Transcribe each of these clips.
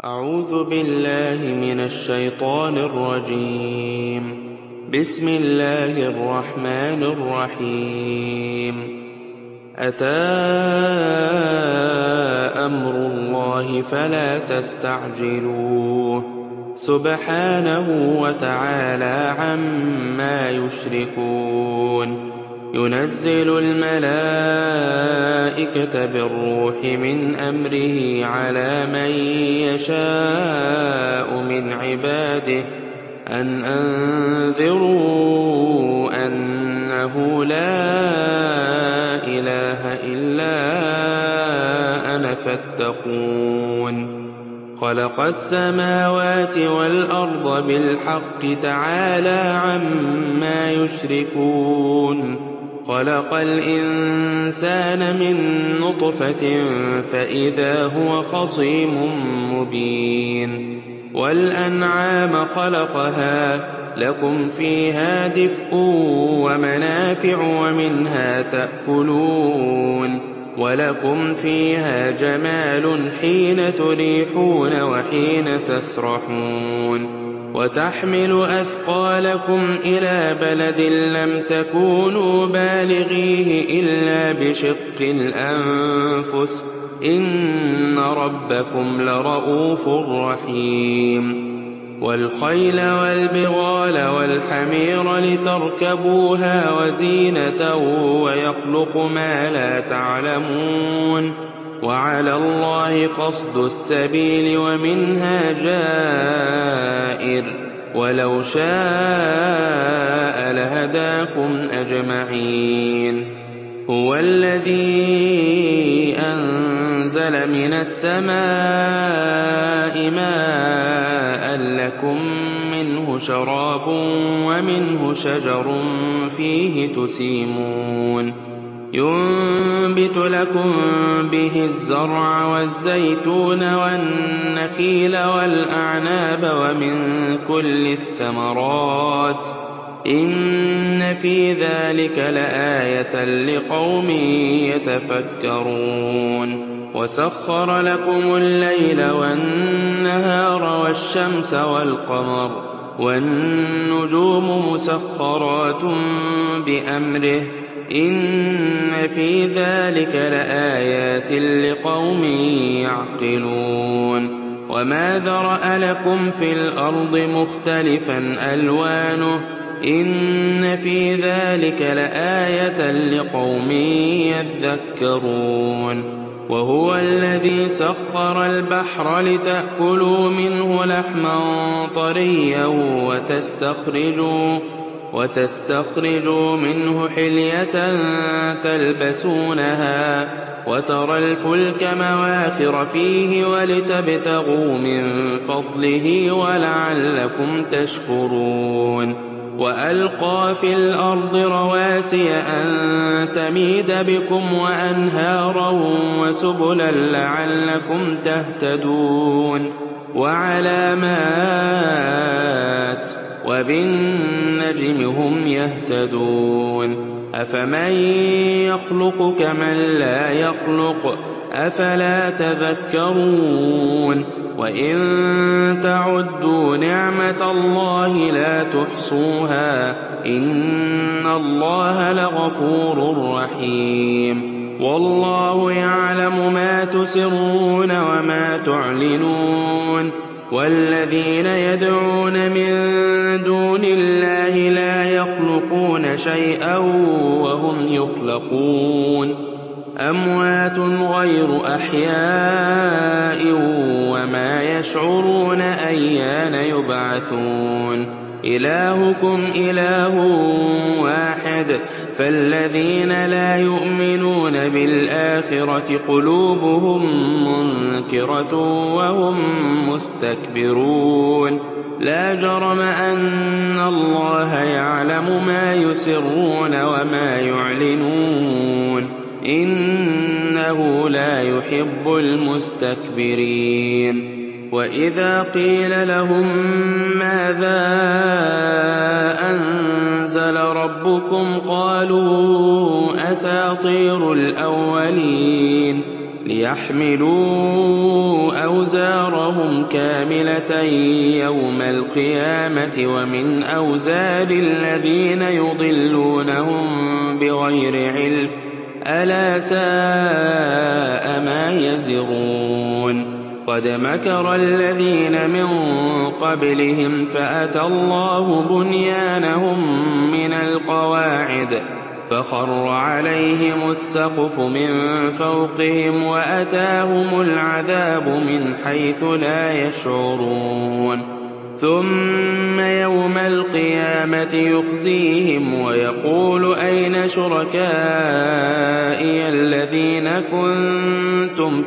أعوذ بالله من الشيطان الرجيم. بسم الله الرحمن الرحيم. أتى أمر الله فلا تستعجلوه سبحانه وتعالى عما يشركون. ينزل الملائكة بالروح من أمره على من يشاء من عباده أن أنذروا أنه لا إله إلا أنا فاتقون. خلق السماوات والأرض بالحق تعالى عما يشركون. خلق الإنسان من نطفة فإذا هو خصيم مبين. والأنعام خلقها لكم فيها دفء ومنافع ومنها تأكلون ولكم فيها جمال حين تريحون وحين تسرحون. وتحمل أثقالكم إلى بلد لم تكونوا بالغيه إلا بشق الأنفس إن ربكم لرءوف رحيم. والخيل والبغال والحمير لتركبوها وزينة ويخلق ما لا تعلمون. وعلى الله قصد السبيل ومنها جائر ولو شاء لهداكم أجمعين. هو الذي أنزل من السماء ماء لكم منه شراب ومنه شجر فيه تسيمون. ينبت لكم به الزرع والزيتون والنخيل والأعناب ومن كل الثمرات إن في ذلك لآية لقوم يتفكرون. وسخر لكم الليل والنهار والشمس والقمر والنجوم مسخرات بأمره إن في ذلك لآيات لقوم يعقلون. وما ذرأ لكم في الأرض مختلفا ألوانه إن في ذلك لآية لقوم يذكرون. وهو الذي سخر البحر لتأكلوا منه لحما طريا وتستخرجوا منه حلية تلبسونها وترى الفلك مواخر فيه ولتبتغوا من فضله ولعلكم تشكرون. وألقى في الأرض رواسي أن تميد بكم وأنهارا وسبلا لعلكم تهتدون. وعلامات وبالنجم هم يهتدون. أفمن يخلق كمن لا يخلق أفلا تذكرون. وإن تعدوا نعمة الله لا تحصوها إن الله لغفور رحيم. والله يعلم ما تسرون وما تعلنون. والذين يدعون من دون الله لا يخلقون شيئا وهم يخلقون. أموات غير أحياء وما يشعرون أيان يبعثون. إلهكم إله واحد فالذين لا يؤمنون بالآخرة قلوبهم منكرة وهم مستكبرون. لا جرم أن الله يعلم ما يسرون وما يعلنون إنه لا يحب المستكبرين. وإذا قيل لهم ماذا أنزل ربكم قالوا أساطير الأولين ليحملوا أوزارهم كاملة يوم القيامة ومن أوزار الذين يضلونهم بغير علم ألا ساء ما يزرون قد مكر الذين من قبلهم فأتى الله بنيانهم من القواعد فخر عليهم السقف من فوقهم وأتاهم العذاب من حيث لا يشعرون ثم يوم القيامة يخزيهم ويقول أين شركائي الذين كنتم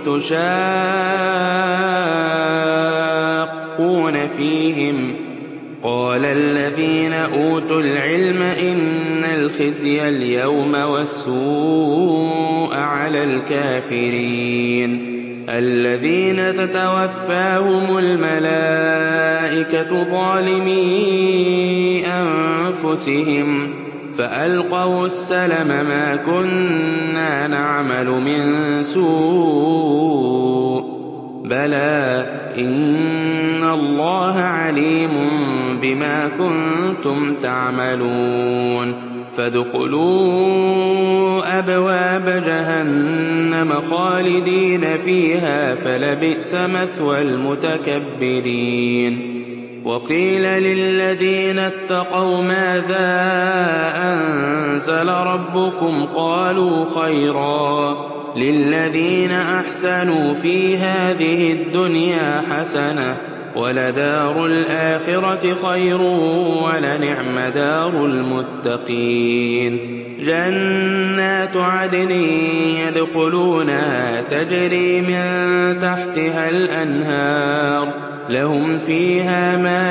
تشاقون فيهم قال الذين أوتوا العلم إن الخزي اليوم والسوء على الكافرين الذين تتوفاهم الملائكة ظالمي أنفسهم فألقوا السلم ما كنا نعمل من سوء بلى إن الله عليم بما كنتم تعملون فادخلوا أبواب جهنم خالدين فيها فلبئس مثوى المتكبرين وقيل للذين اتقوا ماذا أنزل ربكم قالوا خيرا للذين أحسنوا في هذه الدنيا حسنة ولدار الآخرة خير ولنعم دار المتقين جنات عدن يدخلونها تجري من تحتها الأنهار لهم فيها ما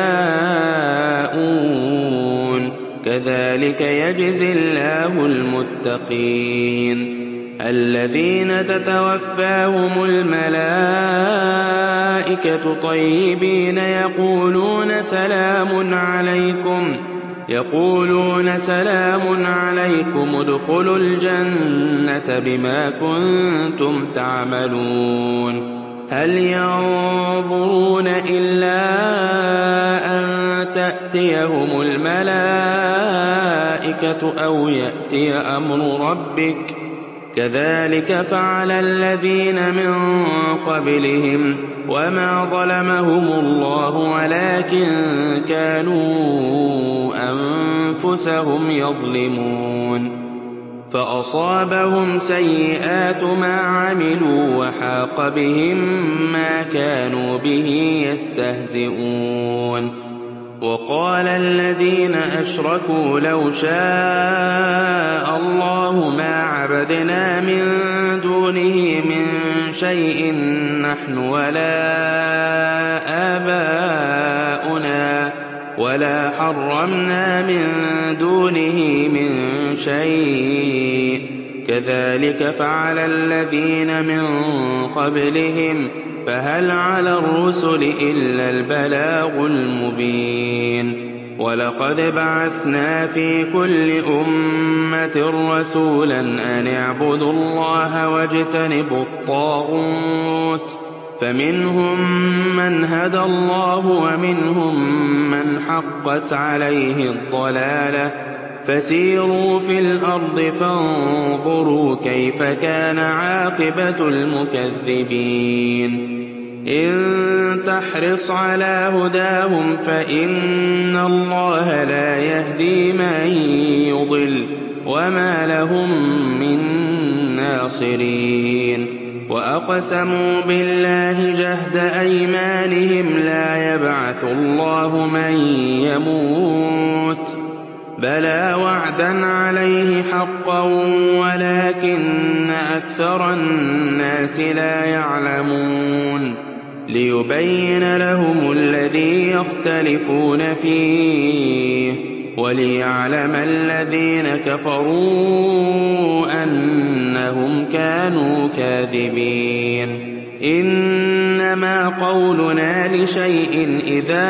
يشاءون كذلك يجزي الله المتقين الذين تتوفاهم الملائكة طيبين يقولون سلام عليكم ادخلوا الجنة بما كنتم تعملون هل ينظرون إلا أن تأتيهم الملائكة أو يأتي أمر ربك كذلك فعل الذين من قبلهم وما ظلمهم الله ولكن كانوا أنفسهم يظلمون فأصابهم سيئات ما عملوا وحاق بهم ما كانوا به يستهزئون وقال الذين أشركوا لو شاء الله ما عبدنا من دونه من شيء نحن ولا آباؤنا ولا حرمنا من دونه من شيء كذلك فعل الذين من قبلهم فهل على الرسل إلا البلاغ المبين ولقد بعثنا في كل أمة رسولا أن اعبدوا الله واجتنبوا الطاغوت فمنهم من هدى الله ومنهم من حقت عليه الضلالة فسيروا في الأرض فانظروا كيف كان عاقبة المكذبين إن تحرص على هداهم فإن الله لا يهدي من يضل وما لهم من ناصرين وأقسموا بالله جهد أيمانهم لا يبعث الله من يموت بلى وعدا عليه حقا ولكن أكثر الناس لا يعلمون ليبين لهم الذي يختلفون فيه وليعلم الذين كفروا أنهم كانوا كاذبين إنما قولنا لشيء إذا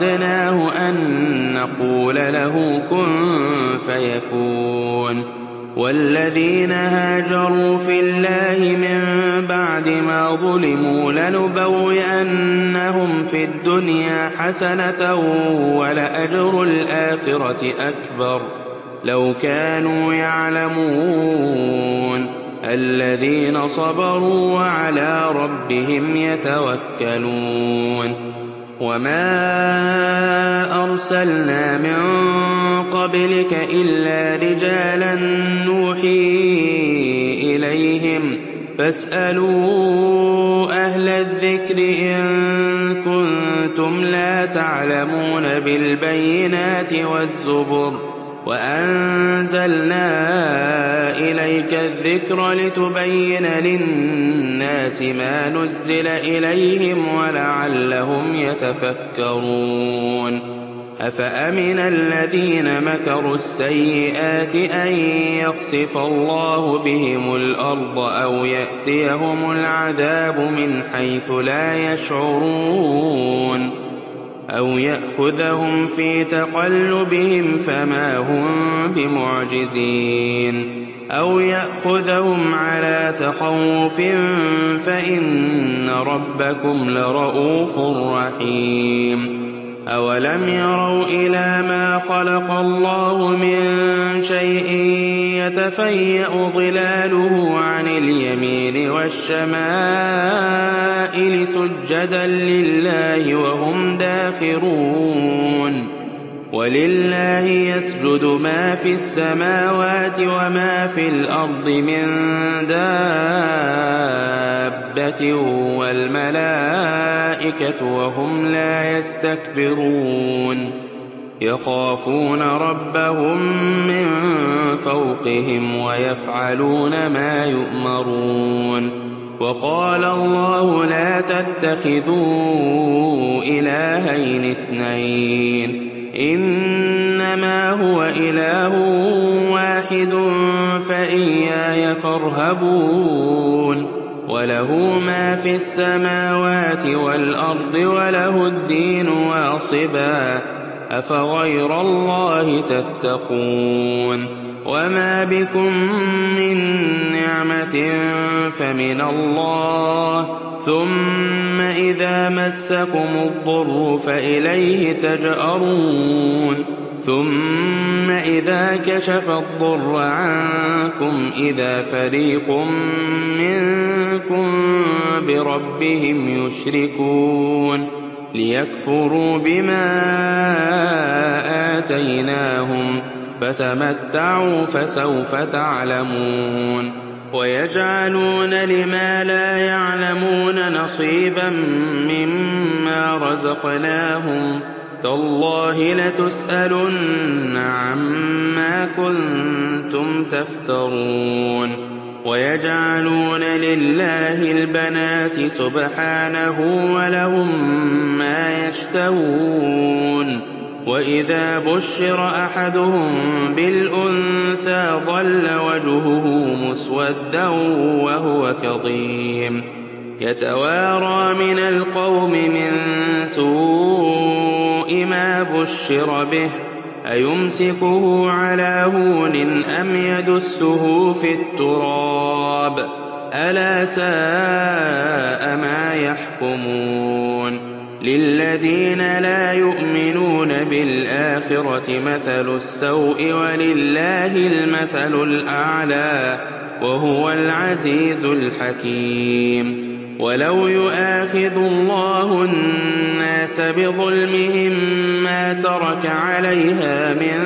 أردناه أن نقول له كن فيكون وَالَّذِينَ هَاجَرُوا فِي اللَّهِ مِن بَعْدِ مَا ظُلِمُوا لَنُبَوِّئَنَّهُمْ فِي الدُّنْيَا حَسَنَةً وَلَأَجْرُ الْآخِرَةِ أَكْبَرُ لَوْ كَانُوا يَعْلَمُونَ الَّذِينَ صَبَرُوا وَعَلَىٰ رَبِّهِمْ يَتَوَكَّلُونَ وَمَا أَرْسَلْنَا مِن قَبْلِكَ إِلَّا رِجَالًا نُّوحِي إِلَيْهِمْ فَاسْأَلُوا أَهْلَ الذِّكْرِ إِن كُنتُمْ لَا تَعْلَمُونَ بِالْبَيِّنَاتِ وَالزُّبُرِ وَأَنزَلْنَا إِلَيْكَ الذِّكْرَ لِتُبَيِّنَ لِلنَّاسِ مَا نُزِّلَ إِلَيْهِمْ وَلَعَلَّهُمْ يَتَفَكَّرُونَ أَفَأَمِنَ الَّذِينَ مَكَرُوا السَّيِّئَاتِ أَن يَخْسِفَ اللَّهُ بِهِمُ الْأَرْضَ أَوْ يَأْتِيَهُمُ الْعَذَابُ مِنْ حَيْثُ لَا يَشْعُرُونَ أَوْ يَأْخُذَهُمْ فِي تَقَلُّبِهِمْ فَمَا هُم بِمُعْجِزِينَ أَوْ يَأْخُذَهُمْ عَلَىٰ تَخَوُّفٍ فَإِنَّ رَبَّكُمْ لَرَءُوفٌ رَّحِيمٌ أَوَلَمْ يَرَوْا إِلَىٰ مَا خَلَقَ اللَّهُ مِن شَيْءٍ يَتَفَيَّأُ ظِلَالُهُ عَنِ الْيَمِينِ وَالشَّمَائِلِ سُجَّدًا لِّلَّهِ وَهُمْ دَاخِرُونَ وَلِلَّهِ يَسْجُدُ مَا فِي السَّمَاوَاتِ وَمَا فِي الْأَرْضِ مِن دَابَّةٍ وَالْمَلَائِكَةُ وَهُمْ لَا يَسْتَكْبِرُونَ يَخَافُونَ رَبَّهُم مِّن فَوْقِهِمْ وَيَفْعَلُونَ مَا يُؤْمَرُونَ وَقَالَ اللَّهُ لَا تَتَّخِذُوا إِلَٰهَيْنِ اثْنَيْنِ إِنَّمَا هُوَ إِلَٰهٌ وَاحِدٌ فَإِيَّايَ فَارْهَبُونِ وَلَهُ مَا فِي السَّمَاوَاتِ وَالْأَرْضِ وَلَهُ الدِّينُ وَاصِبًا أَفَغَيْرَ اللَّهِ تَتَّقُونَ وَمَا بِكُم مِّن نِّعْمَةٍ فَمِنَ اللَّهِ ثُمَّ إِذَا مَسَّكُمُ الضُّرُّ فَإِلَيْهِ تَجْأَرُونَ ثُمَّ إِذَا كَشَفَ الضُّرَّ عَنكُمْ إِذَا فَرِيقٌ مِّنكُم بِرَبِّهِمْ يُشْرِكُونَ لِيَكْفُرُوا بِمَا آتَيْنَاهُمْ فَتَمَتَّعُوا فَسَوْفَ تَعْلَمُونَ وَيَجْعَلُونَ لِمَا لَا يَعْلَمُونَ نَصِيبًا مِّمَّا رَزَقْنَاهُمْ تَاللَّهِ لَتُسْأَلُنَّ عَمَّا كُنتُمْ تَفْتَرُونَ وَيَجْعَلُونَ لِلَّهِ الْبَنَاتِ سُبْحَانَهُ وَلَهُم مَّا يَشْتَهُونَ وَإِذَا بُشِّرَ أَحَدُهُم بِالْأُنثَىٰ ظَلَّ وَجْهُهُ مُسْوَدًّا وَهُوَ كَظِيمٌ يَتَوَارَىٰ مِنَ الْقَوْمِ مِن سُوءِ مَا بُشِّرَ بِهِ أَيُمْسِكُهُ عَلَىٰ هُونٍ أَمْ يَدُسُّهُ فِي التُّرَابِ أَلَا سَاءَ مَا يَحْكُمُونَ لِلَّذِينَ لَا يُؤْمِنُونَ بِالْآخِرَةِ مَثَلُ السَّوْءِ وَلِلَّهِ الْمَثَلُ الْأَعْلَىٰ وَهُوَ الْعَزِيزُ الْحَكِيمُ وَلَوْ يُؤَاخِذُ اللَّهُ النَّاسَ بِظُلْمِهِم مَّا تَرَكَ عَلَيْهَا مِن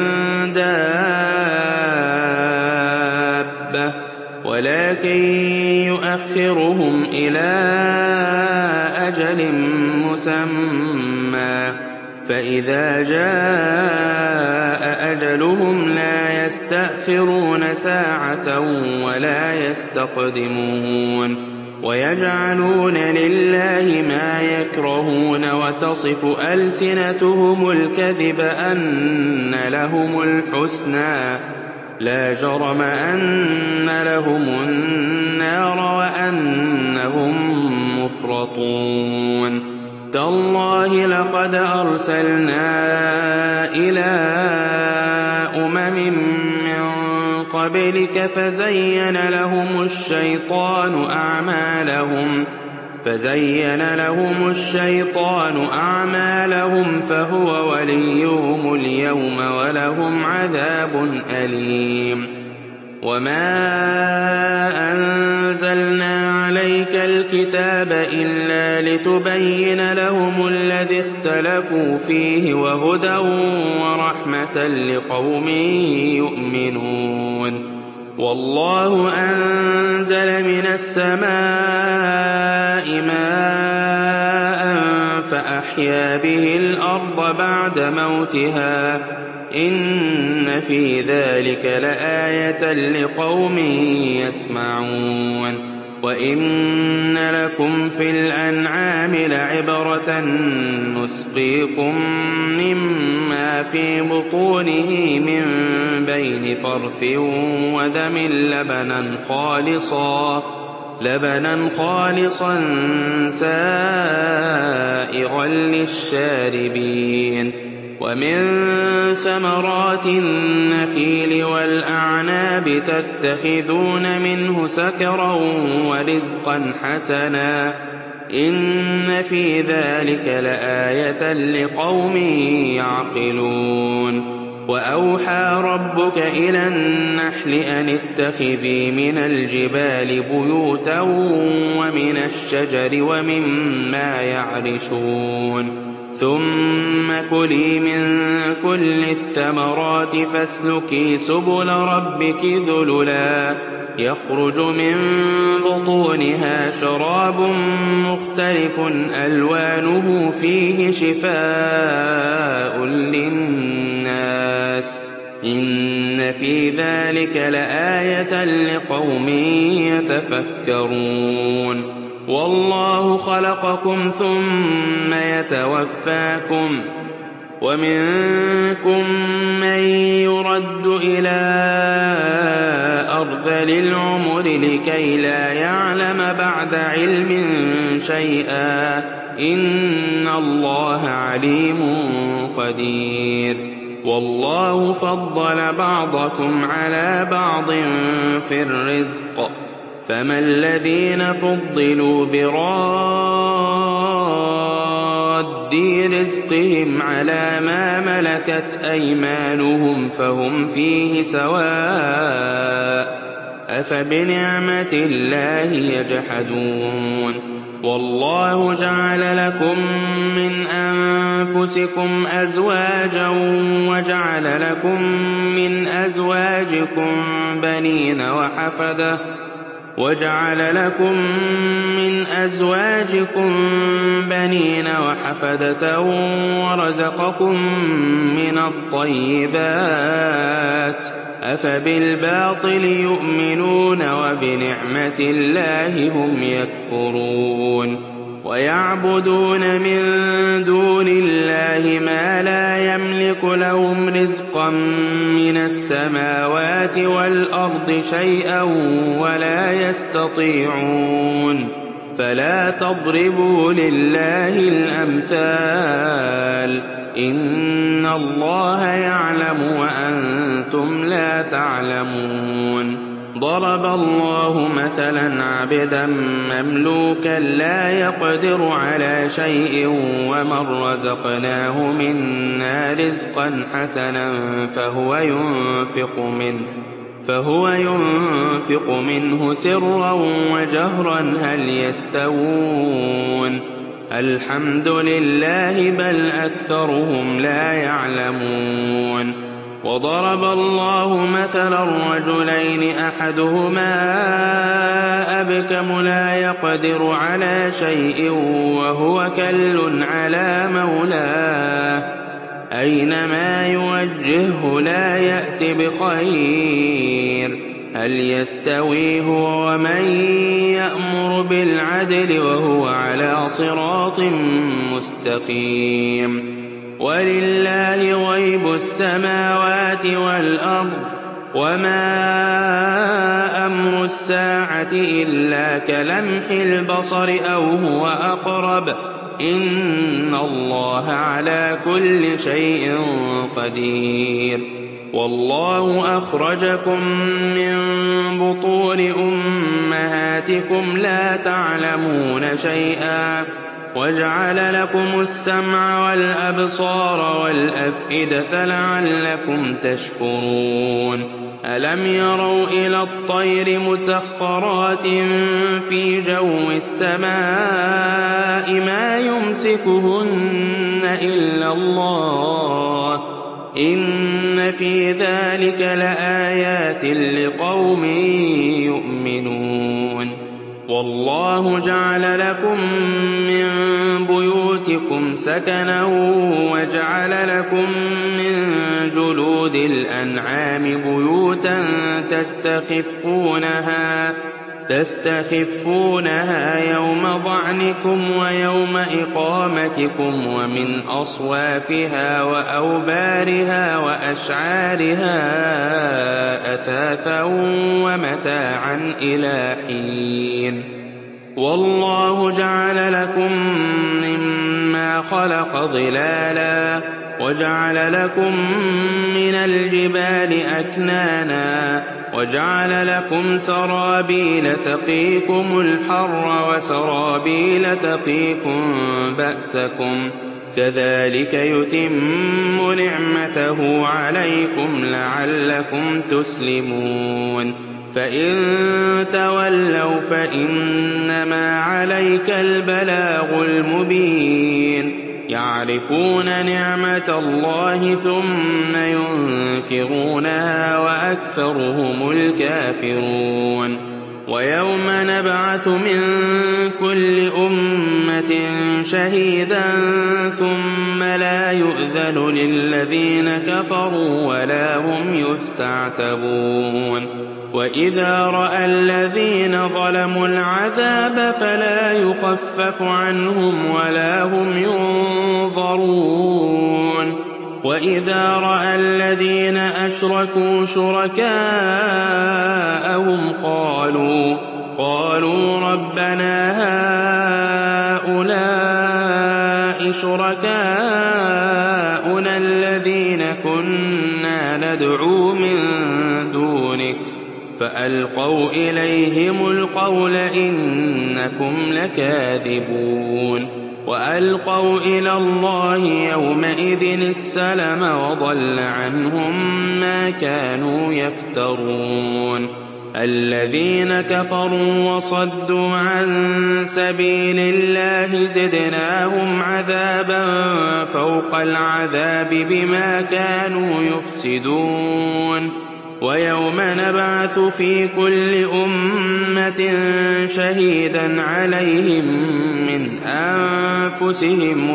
دَابَّةٍ وَلَٰكِن يُؤَخِّرُهُمْ إِلَىٰ أَجَلٍ مُّسَمًّى فَإِذَا جَاءَ أَجَلُهُمْ لَا يَسْتَأْخِرُونَ سَاعَةً وَلَا يَسْتَقْدِمُونَ وَيَجْعَلُونَ لِلَّهِ مَا يَكْرَهُونَ وَتَصِفُ أَلْسِنَتُهُمُ الْكَذِبَ أَنَّ لَهُمُ الْحُسْنَىٰ لَا جَرَمَ أَنَّ لَهُمُ النَّارَ وَأَنَّهُم مُّفْرَطُونَ تَاللَّهِ لَقَدْ أَرْسَلْنَا إِلَىٰ أُمَمٍ مِّن قبلك فزين لهم الشيطان أعمالهم فهو وليهم اليوم ولهم عذاب أليم. وما أنزلنا عليك الكتاب إلا لتبين لهم الذي اختلفوا فيه وهدى ورحمة لقوم يؤمنون. والله أنزل من السماء ماء فأحيا به الأرض بعد موتها إن في ذلك لآية لقوم يسمعون. وإن لكم في الأنعام لعبرة نسقيكم مما في بطونه من بين فرث ودم لبنا خالصا سائغا للشاربين. ومن ثمرات النخيل والأعناب تتخذون منه سكرا ورزقا حسنا إن في ذلك لآية لقوم يعقلون. وأوحى ربك إلى النحل أن اتخذي من الجبال بيوتا ومن الشجر ومما يعرشون ثم كلي من كل الثمرات فاسلكي سبل ربك ذللا يخرج من بطونها شراب مختلف ألوانه فيه شفاء للناس إن في ذلك لآية لقوم يتفكرون. والله خلقكم ثم يتوفاكم ومنكم من يرد إلى أرذل العمر لكي لا يعلم بعد علم شيئا إن الله عليم قدير. والله فضل بعضكم على بعض في الرزق فما الذين فضلوا براد رزقهم على ما ملكت أيمانهم فهم فيه سواء أفبنعمة الله يجحدون. والله جعل لكم من أنفسكم أزواجا وجعل لكم من أزواجكم بنين وحفدة ورزقكم من الطيبات أفبالباطل يؤمنون وبنعمة الله هم يكفرون. ويعبدون من دون الله ما لا يملك لهم رزقا من السماوات والأرض شيئا ولا يستطيعون فلا تضربوا لله الأمثال إن الله يعلم وأنتم لا تعلمون. ضرب الله مثلا عبدا مملوكا لا يقدر على شيء ومن رزقناه منا رزقا حسنا فهو ينفق منه سرا وجهرا هل يستوون الحمد لله بل أكثرهم لا يعلمون. وضرب الله مثلا رجلين أحدهما أبكم لا يقدر على شيء وهو كل على مولاه أينما يوجهه لا يأت بخير هل يستوي هو ومن يأمر بالعدل وهو على صراط مستقيم. ولله غيب السماوات والأرض وما أمر الساعة إلا كلمح البصر أو هو أقرب إن الله على كل شيء قدير. والله أخرجكم من بطون أمهاتكم لا تعلمون شيئا وجعل لكم السمع والأبصار والأفئدة لعلكم تشكرون ألم يروا إلى الطير مسخرات في جو السماء ما يمسكهن إلا الله إن في ذلك لآيات لقوم يؤمنون والله جعل لكم من بيوتكم سكنا وجعل لكم من جلود الأنعام بيوتا تستخفونها يوم ظعنكم ويوم إقامتكم ومن أصوافها وأوبارها وأشعارها أثاثا ومتاعا إلى حين والله جعل لكم مما خلق ظلالا وجعل لكم من الجبال أكنانا وجعل لكم سرابيل تقيكم الحر وسرابيل تقيكم بأسكم كذلك يتم نعمته عليكم لعلكم تسلمون فإن تولوا فإنما عليك البلاغ المبين يعرفون نعمة الله ثم ينكرونها وأكثرهم الكافرون ويوم نبعث من كل أمة شهيدا ثم لا يؤذن للذين كفروا ولا هم يستعتبون وإذا رأى الذين ظلموا العذاب فلا يخفف عنهم ولا هم ينظرون وإذا رأى الذين أشركوا شركاءهم قالوا ربنا هؤلاء شركاؤنا الذين كنا ندعو من دونك فألقوا إليهم القول إنكم لكاذبون وألقوا إلى الله يومئذ السلم وضل عنهم ما كانوا يفترون الذين كفروا وصدوا عن سبيل الله زدناهم عذابا فوق العذاب بما كانوا يفسدون ويوم نبعث في كل أمة شهيدا عليهم من أنفسهم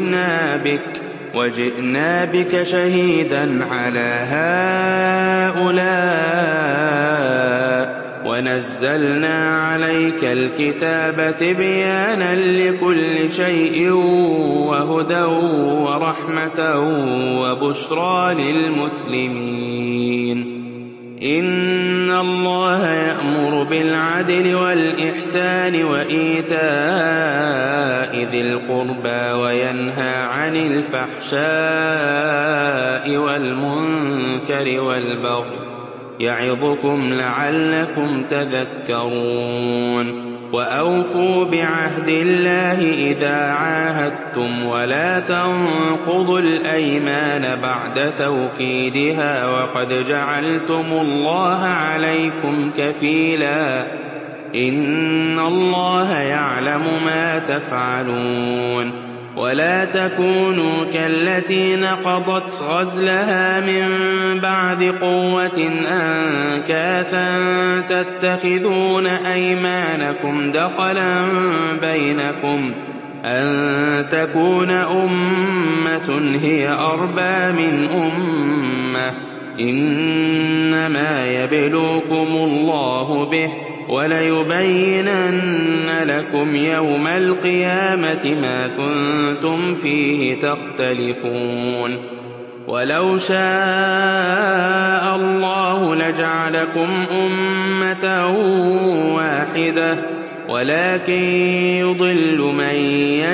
وجئنا بك شهيدا على هؤلاء ونزلنا عليك الكتاب تبيانا لكل شيء وهدى ورحمة وبشرى للمسلمين إن الله يأمر بالعدل والإحسان وإيتاء ذي القربى وينهى عن الفحشاء والمنكر والبغي يعظكم لعلكم تذكرون وأوفوا بعهد الله إذا عاهدتم ولا تنقضوا الأيمان بعد توكيدها وقد جعلتم الله عليكم كفيلا إن الله يعلم ما تفعلون ولا تكونوا كالتي نقضت غزلها من بعد قوة أنكاثا تتخذون أيمانكم دخلا بينكم أن تكون أمة هي أربى من أمة إنما يبلوكم الله به وليبينن لكم يوم القيامة ما كنتم فيه تختلفون ولو شاء الله لجعلكم أمة واحدة ولكن يضل من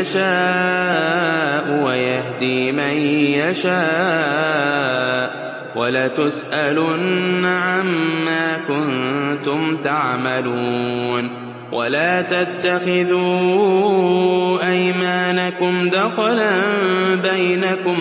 يشاء ويهدي من يشاء وَلَتُسْأَلُنَّ عَمَّا كُنتُمْ تَعْمَلُونَ وَلَا تَتَّخِذُوا أَيْمَانَكُمْ دَخَلًا بَيْنَكُمْ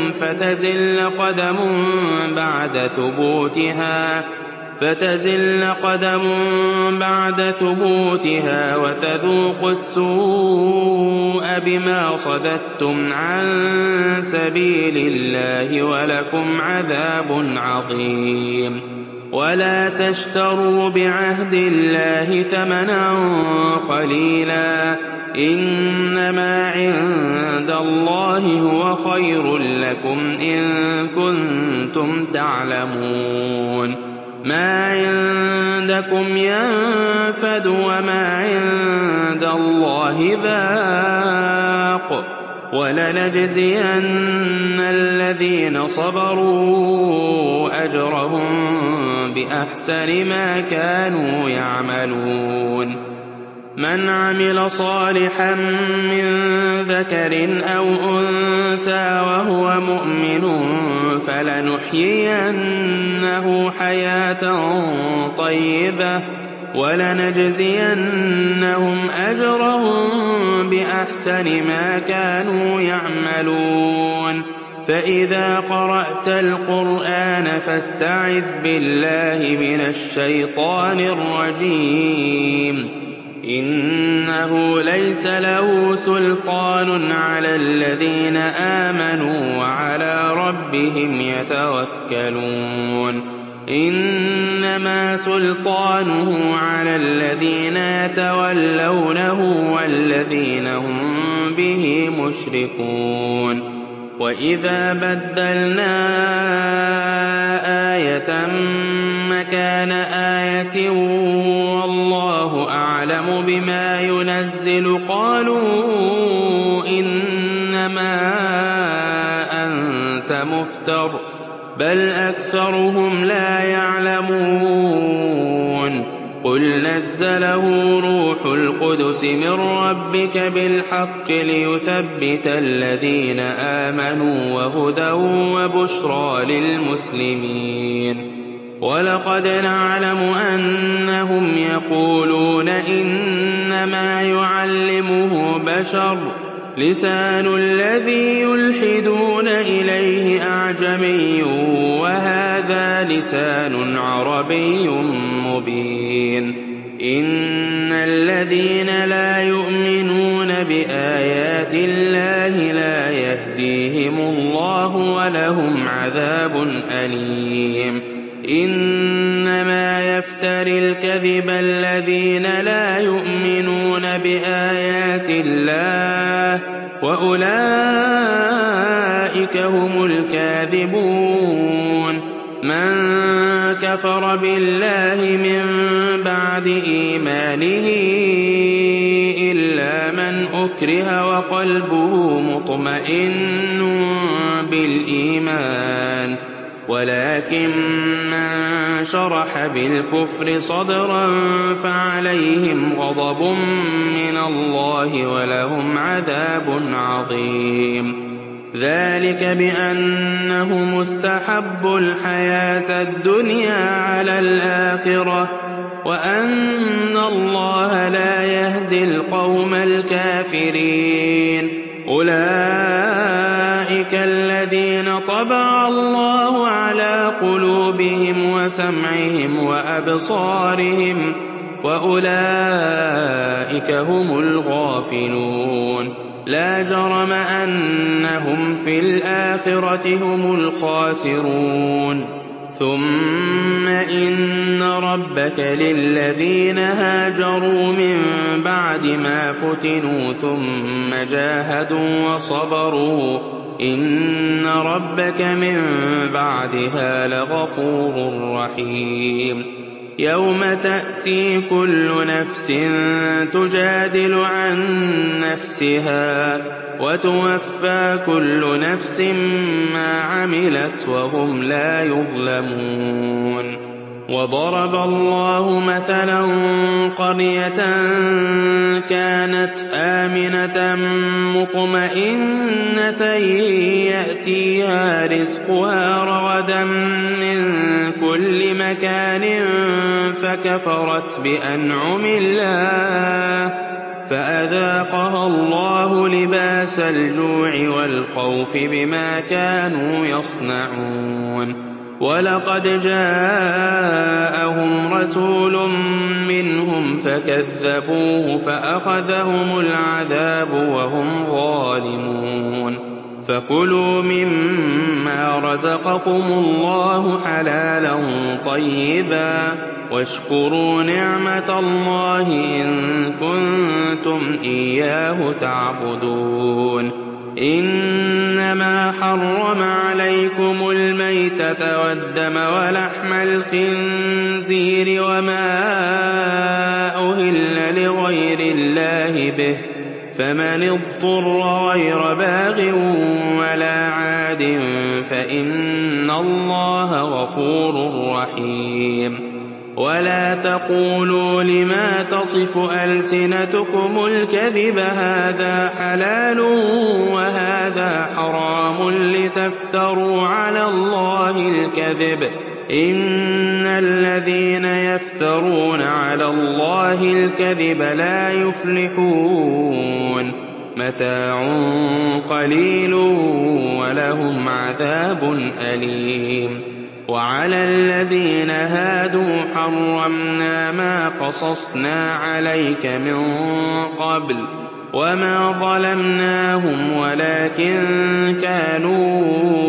فَتَزِلَّ قَدَمٌ بَعْدَ ثُبُوتِهَا وَتَذُوقُوا السُّوءَ بِمَا صَدَدتُّمْ عَن سَبِيلِ اللَّهِ وَلَكُمْ عَذَابٌ عَظِيمٌ وَلَا تَشْتَرُوا بِعَهْدِ اللَّهِ ثَمَنًا قَلِيلًا ۚ إِنَّمَا عِندَ اللَّهِ هُوَ خَيْرٌ لَّكُمْ إِن كُنتُمْ تَعْلَمُونَ مَا عِندَكُمْ يَنفَدُ وَمَا عِندَ اللَّهِ بَاقٍ ۗ وَلَنَجْزِيَنَّ الَّذِينَ صَبَرُوا أَجْرَهُم بِأَحْسَنِ مَا كَانُوا يَعْمَلُونَ مَنْ عَمِلَ صَالِحًا مِّن ذَكَرٍ أَوْ أُنثَىٰ وَهُوَ مُؤْمِنٌ فَلَنُحْيِيَنَّهُ حَيَاةً طَيِّبَةً وَلَنَجْزِيَنَّهُمْ أَجْرَهُم بِأَحْسَنِ مَا كَانُوا يَعْمَلُونَ فَإِذَا قَرَأْتَ الْقُرْآنَ فَاسْتَعِذْ بِاللَّهِ مِنَ الشَّيْطَانِ الرَّجِيمِ إِنَّهُ لَيْسَ لَهُ سُلْطَانٌ عَلَى الَّذِينَ آمَنُوا وَعَلَىٰ رَبِّهِمْ يَتَوَكَّلُونَ إِنَّمَا سُلْطَانُهُ عَلَى الَّذِينَ يَتَوَلَّوْنَهُ وَالَّذِينَ هُم بِهِ مُشْرِكُونَ وَإِذَا بَدَّلْنَا آيَةً مَّكَانَ آيَةٍ وَاللَّهُ أَعْلَمُ بِمَا يُنَزِّلُ قَالُوا إِنَّمَا أَنتَ مُفْتَرٍ ۚ بَلْ أَكْثَرُهُمْ لَا يَعْلَمُونَ قُلْ نَزَّلَهُ رُوحُ الْقُدُسِ مِن رَّبِّكَ بِالْحَقِّ لِيُثَبِّتَ الَّذِينَ آمَنُوا وَهُدًى وَبُشْرَىٰ لِلْمُسْلِمِينَ وَلَقَدْ نَعْلَمُ أَنَّهُمْ يَقُولُونَ إِنَّمَا يُعَلِّمُهُ بَشَرٌ ۗ لِّسَانُ الَّذِي يُلْحِدُونَ إِلَيْهِ أَعْجَمِيٌّ وَهَٰذَا لِسَانٌ عَرَبِيٌّ مُّبِينٌ إِنَّ الَّذِينَ لَا يُؤْمِنُونَ بِآيَاتِ اللَّهِ لَا يَهْدِيهِمُ اللَّهُ وَلَهُمْ عَذَابٌ أَلِيمٌ إِنَّمَا يَفْتَرِي الْكَذِبَ الَّذِينَ لَا يُؤْمِنُونَ بِآيَاتِ اللَّهِ ۖ وَأُولَٰئِكَ هُمُ الْكَاذِبُونَ مَن كَفَرَ بِاللَّهِ مِن بَعْدِ إِيمَانِهِ إِلَّا مَنْ أُكْرِهَ وَقَلْبُهُ مُطْمَئِنٌّ بِالْإِيمَانِ وَلَٰكِن مَّن شَرَحَ بِالْكُفْرِ صَدْرًا فَعَلَيْهِمْ غَضَبٌ مِّنَ اللَّهِ وَلَهُمْ عَذَابٌ عَظِيمٌ ذَٰلِكَ بِأَنَّهُمُ اسْتَحَبُّوا الْحَيَاةَ الدُّنْيَا عَلَى الْآخِرَةِ ۖ وَأَنَّ اللَّهَ لَا يَهْدِي الْقَوْمَ الْكَافِرِينَ أُولَٰئِكَ الَّذِينَ طَبَعَ اللَّهُ عَلَىٰ قُلُوبِهِمْ وَسَمْعِهِمْ وَأَبْصَارِهِمْ ۖ وَأُولَٰئِكَ هُمُ الْغَافِلُونَ لَا جَرَمَ أَنَّهُمْ فِي الْآخِرَةِ هُمُ الْخَاسِرُونَ ثُمَّ إِنَّ رَبَّكَ لِلَّذِينَ هَاجَرُوا مِن بَعْدِ مَا فُتِنُوا ثُمَّ جَاهَدُوا وَصَبَرُوا إِنَّ رَبَّكَ مِن بَعْدِهَا لَغَفُورٌ رَّحِيمٌ يَوْمَ تَأْتِي كُلُّ نَفْسٍ تُجَادِلُ عَن نَّفْسِهَا وَتُوَفَّىٰ كُلُّ نَفْسٍ مَّا عَمِلَتْ وَهُمْ لَا يُظْلَمُونَ وضرب الله مثلا قرية كانت آمنة مطمئنة يأتيها رزقها رغدا من كل مكان فكفرت بأنعم الله فأذاقها الله لباس الجوع والخوف بما كانوا يصنعون ولقد جاءهم رسول منهم فكذبوه فأخذهم العذاب وهم ظالمون فكلوا مما رزقكم الله حلالا طيبا واشكروا نعمة الله إن كنتم إياه تعبدون إنما حرم عليكم الميتة والدم ولحم الخنزير وما أهل لغير الله به فمن اضطر غير باغ ولا عاد فإن الله غفور رحيم ولا تقولوا لما تصف ألسنتكم الكذب هذا حلال وهذا حرام لتفتروا على الله الكذب إن الذين يفترون على الله الكذب لا يفلحون متاع قليل ولهم عذاب أليم وعلى الذين هادوا حرمنا ما قصصنا عليك من قبل وما ظلمناهم ولكن كانوا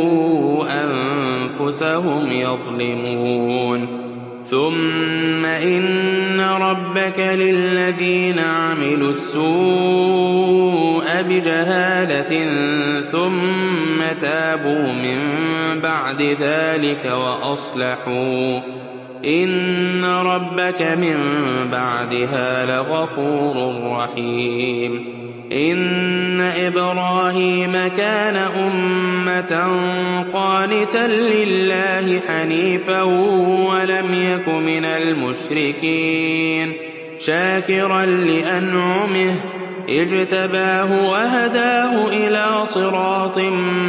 أنفسهم يظلمون ثم إن ربك للذين عملوا السوء بجهالة ثم تابوا من بعد ذلك وأصلحوا إن ربك من بعدها لغفور رحيم إن إبراهيم كان أمة قانتا لله حنيفا ولم يك من المشركين شاكرا لأنعمه اجتباه وهداه إلى صراط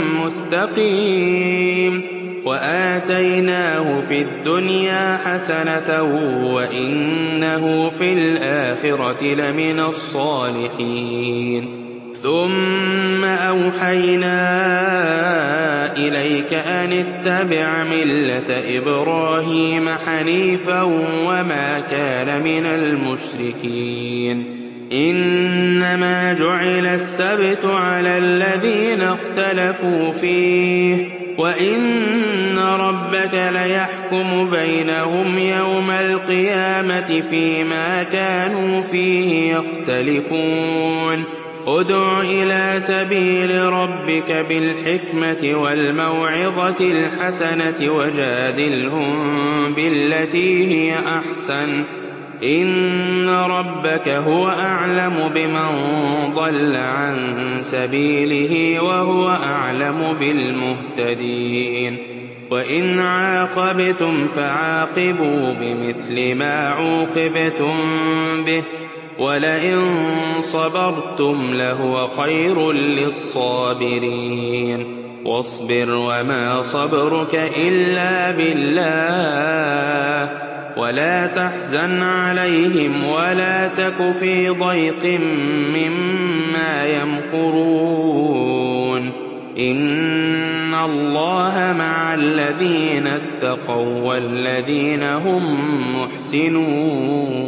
مستقيم وآتيناه في الدنيا حسنة وإنه في الآخرة لمن الصالحين ثم أوحينا إليك أن اتبع ملة إبراهيم حنيفا وما كان من المشركين إنما جعل السبت على الذين اختلفوا فيه وإن ربك ليحكم بينهم يوم القيامة فيما كانوا فيه يختلفون ادع إلى سبيل ربك بالحكمة والموعظة الحسنة وجادلهم بالتي هي أحسن إن ربك هو أعلم بمن ضل عن سبيله وهو أعلم بالمهتدين وإن عاقبتم فعاقبوا بمثل ما عوقبتم به ولئن صبرتم لهو خير للصابرين واصبر وما صبرك إلا بالله ولا تحزن عليهم ولا تك في ضيق مما يمكرون إن الله مع الذين اتقوا والذين هم محسنون